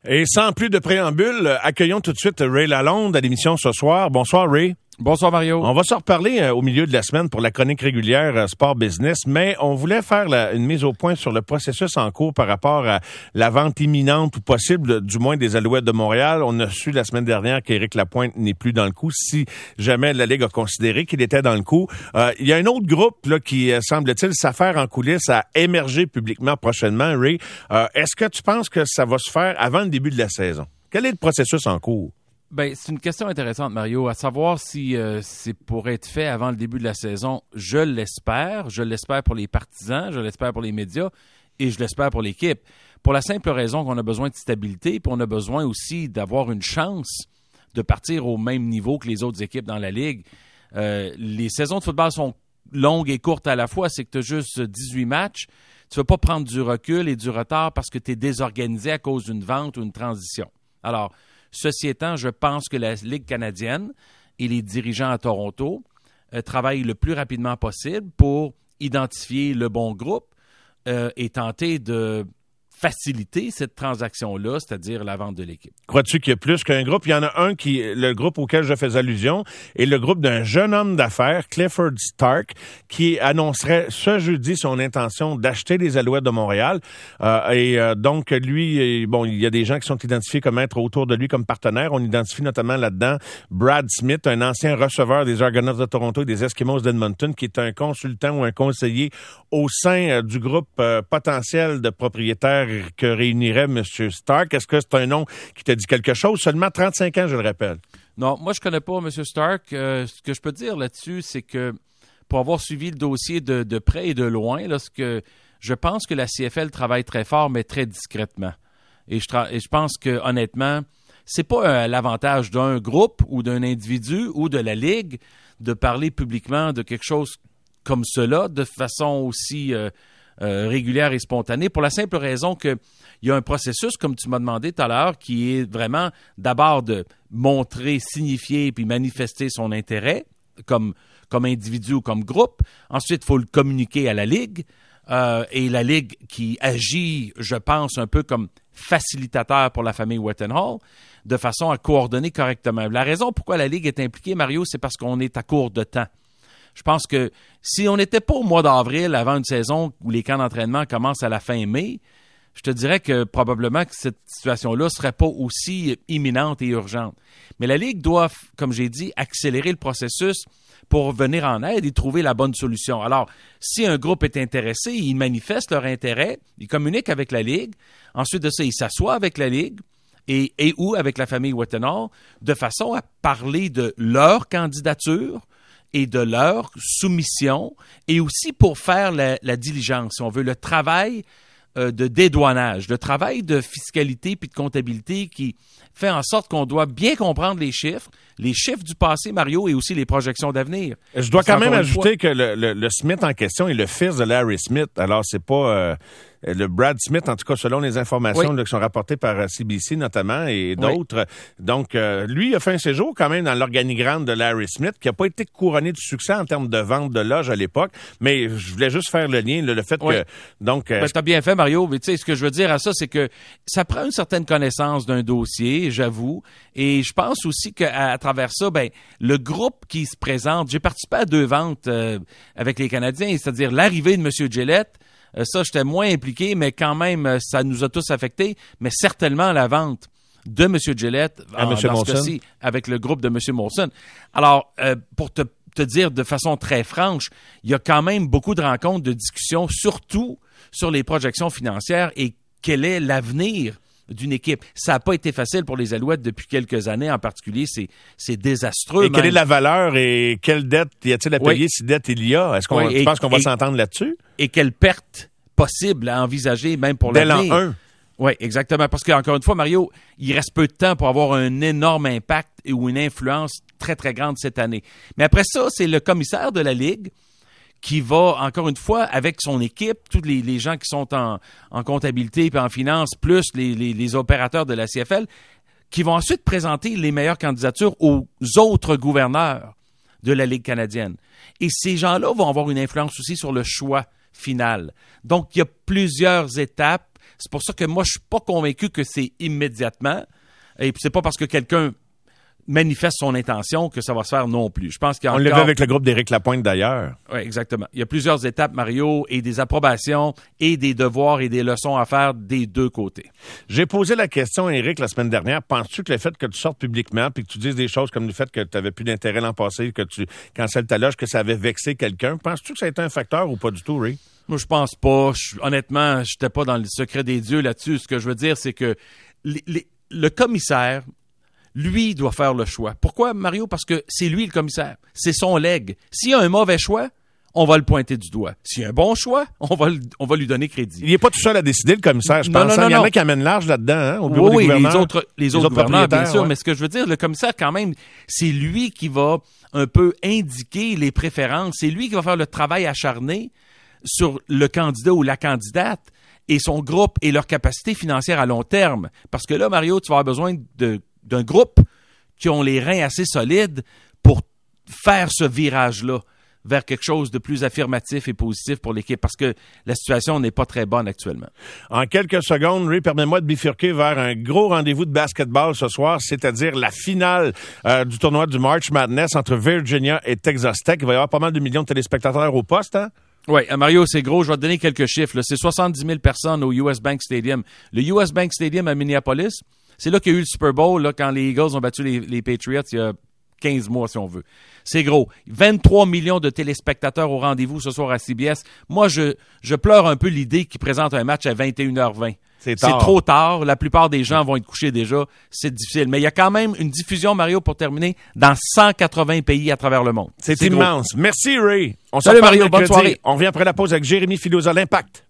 Et sans plus de préambule, accueillons tout de suite Ray Lalonde à l'émission ce soir. Bonsoir, Ray. Bonsoir, Mario. On va se reparler au milieu de la semaine pour la chronique régulière Sport Business, mais on voulait faire une mise au point sur le processus en cours par rapport à la vente imminente ou possible, du moins des Alouettes de Montréal. On a su la semaine dernière qu'Éric Lapointe n'est plus dans le coup, si jamais la Ligue a considéré qu'il était dans le coup. Il y a un autre groupe là, qui, semble-t-il, s'affaire en coulisses à émerger publiquement prochainement. Ray, est-ce que tu penses que ça va se faire avant le début de la saison? Quel est le processus en cours? Ben, c'est une question intéressante, Mario, à savoir si c'est pour être fait avant le début de la saison. Je l'espère. Je l'espère pour les partisans, je l'espère pour les médias et je l'espère pour l'équipe. Pour la simple raison qu'on a besoin de stabilité, puis on a besoin aussi d'avoir une chance de partir au même niveau que les autres équipes dans la Ligue. Les saisons de football sont longues et courtes à la fois, c'est que tu as juste 18 matchs. Tu ne veux pas prendre du recul et du retard parce que tu es désorganisé à cause d'une vente ou une transition. Alors, ceci étant, je pense que la Ligue canadienne et les dirigeants à Toronto travaillent le plus rapidement possible pour identifier le bon groupe et tenter de faciliter cette transaction-là, c'est-à-dire la vente de l'équipe. Crois-tu qu'il y a plus qu'un groupe? Il y en a un le groupe auquel je fais allusion, est le groupe d'un jeune homme d'affaires, Clifford Stark, qui annoncerait ce jeudi son intention d'acheter les Alouettes de Montréal. Donc, lui, bon, il y a des gens qui sont identifiés comme être autour de lui comme partenaires. On identifie notamment là-dedans Brad Smith, un ancien receveur des Argonauts de Toronto et des Eskimos d'Edmonton, qui est un consultant ou un conseiller au sein du groupe potentiel de propriétaires que réunirait M. Stark. Est-ce que c'est un nom qui te dit quelque chose? Seulement 35 ans, je le rappelle. Non, moi, je connais pas M. Stark. Ce que je peux dire là-dessus, c'est que pour avoir suivi le dossier de près et de loin, là, je pense que la CFL travaille très fort, mais très discrètement. Et je pense que, honnêtement, c'est pas l'avantage d'un groupe ou d'un individu ou de la Ligue de parler publiquement de quelque chose comme cela de façon aussi régulière et spontanée, pour la simple raison qu'il y a un processus, comme tu m'as demandé tout à l'heure, qui est vraiment d'abord de montrer, signifier puis manifester son intérêt comme individu ou comme groupe. Ensuite, il faut le communiquer à la Ligue et la Ligue qui agit, je pense, un peu comme facilitateur pour la famille Wetenhall, de façon à coordonner correctement. La raison pourquoi la Ligue est impliquée, Mario, c'est parce qu'on est à court de temps. Je pense que si on n'était pas au mois d'avril, avant une saison où les camps d'entraînement commencent à la fin mai, je te dirais que probablement que cette situation-là ne serait pas aussi imminente et urgente. Mais la Ligue doit, comme j'ai dit, accélérer le processus pour venir en aide et trouver la bonne solution. Alors, si un groupe est intéressé, ils manifestent leur intérêt, ils communiquent avec la Ligue. Ensuite de ça, ils s'assoient avec la Ligue et ou avec la famille Wetenhall de façon à parler de leur candidature et de leur soumission, et aussi pour faire la diligence, si on veut, le travail de dédouanage, le travail de fiscalité puis de comptabilité qui fait en sorte qu'on doit bien comprendre les chiffres du passé, Mario, et aussi les projections d'avenir. Je dois quand même ajouter que le Smith en question est le fils de Larry Smith. Alors, c'est pas le Brad Smith, en tout cas, selon les informations là, qui sont rapportées par CBC notamment et d'autres. Oui. Donc, lui, il a fait un séjour quand même dans l'organigramme de Larry Smith, qui n'a pas été couronné de succès en termes de vente de loges à l'époque. Mais je voulais juste faire le lien, le fait que... Donc, t'as bien fait, Mario. Mais tu sais, ce que je veux dire à ça, c'est que ça prend une certaine connaissance d'un dossier, j'avoue. Et je pense aussi qu'à travers ça, le groupe qui se présente... J'ai participé à 2 ventes avec les Canadiens, c'est-à-dire l'arrivée de M. Gillette. Ça, j'étais moins impliqué, mais quand même, ça nous a tous affectés. Mais certainement la vente de M. Gillette, dans ce cas-ci, avec le groupe de M. Molson. Alors, pour te dire de façon très franche, il y a quand même beaucoup de rencontres, de discussions, surtout sur les projections financières et quel est l'avenir d'une équipe. Ça n'a pas été facile pour les Alouettes depuis quelques années, en particulier, c'est désastreux. Et quelle est la valeur et quelle dette y a-t-il à payer si dette il y a? Est-ce qu'on tu penses qu'on va s'entendre là-dessus? Et quelle perte possible à envisager même pour l'avenir? Dès l'an 1. Oui, exactement. Parce qu'encore une fois, Mario, il reste peu de temps pour avoir un énorme impact ou une influence très, très grande cette année. Mais après ça, c'est le commissaire de la Ligue qui va, encore une fois, avec son équipe, tous les gens qui sont en comptabilité et en finance, plus les opérateurs de la CFL, qui vont ensuite présenter les meilleures candidatures aux autres gouverneurs de la Ligue canadienne. Et ces gens-là vont avoir une influence aussi sur le choix final. Donc, il y a plusieurs étapes. C'est pour ça que moi, je suis pas convaincu que c'est immédiatement. Et puis c'est pas parce que quelqu'un manifeste son intention que ça va se faire non plus. Je pense qu'il y a On l'a vu avec le groupe d'Éric Lapointe, d'ailleurs. Oui, exactement. Il y a plusieurs étapes, Mario, et des approbations et des devoirs et des leçons à faire des deux côtés. J'ai posé la question à Éric la semaine dernière. Penses-tu que le fait que tu sortes publiquement puis que tu dises des choses comme le fait que tu n'avais plus d'intérêt l'an passé, que tu cancelles ta loge, que ça avait vexé quelqu'un, penses-tu que ça a été un facteur ou pas du tout, Ray? Moi, je pense pas. Honnêtement, je n'étais pas dans le secret des dieux là-dessus. Ce que je veux dire, c'est que le commissaire, lui, doit faire le choix. Pourquoi, Mario? Parce que c'est lui le commissaire. C'est son legs. S'il y a un mauvais choix, on va le pointer du doigt. S'il y a un bon choix, on va lui donner crédit. Il n'est pas tout seul à décider, le commissaire, je pense. Il y en a qui amènent large là-dedans, hein, au bureau des gouverneurs. Les autres gouverneurs, bien sûr. Ouais. Mais ce que je veux dire, le commissaire, quand même, c'est lui qui va un peu indiquer les préférences. C'est lui qui va faire le travail acharné sur le candidat ou la candidate et son groupe et leur capacité financière à long terme. Parce que là, Mario, tu vas avoir besoin d'un groupe qui ont les reins assez solides pour faire ce virage-là vers quelque chose de plus affirmatif et positif pour l'équipe, parce que la situation n'est pas très bonne actuellement. En quelques secondes, Ray, permets-moi de bifurquer vers un gros rendez-vous de basketball ce soir, c'est-à-dire la finale du tournoi du March Madness entre Virginia et Texas Tech. Il va y avoir pas mal de millions de téléspectateurs au poste, hein? Oui, Mario, c'est gros. Je vais te donner quelques chiffres. Là. C'est 70 000 personnes au US Bank Stadium. Le US Bank Stadium à Minneapolis, c'est là qu'il y a eu le Super Bowl, là, quand les Eagles ont battu les Patriots il y a 15 mois, si on veut. C'est gros. 23 millions de téléspectateurs au rendez-vous ce soir à CBS. Moi, je pleure un peu l'idée qu'ils présentent un match à 21h20. C'est trop tard. La plupart des gens vont être couchés déjà. C'est difficile. Mais il y a quand même une diffusion, Mario, pour terminer, dans 180 pays à travers le monde. C'est immense. Gros. Merci, Ray. Salut, Mario. Bonne soirée. On revient après la pause avec Jérémy Filosa, l'Impact.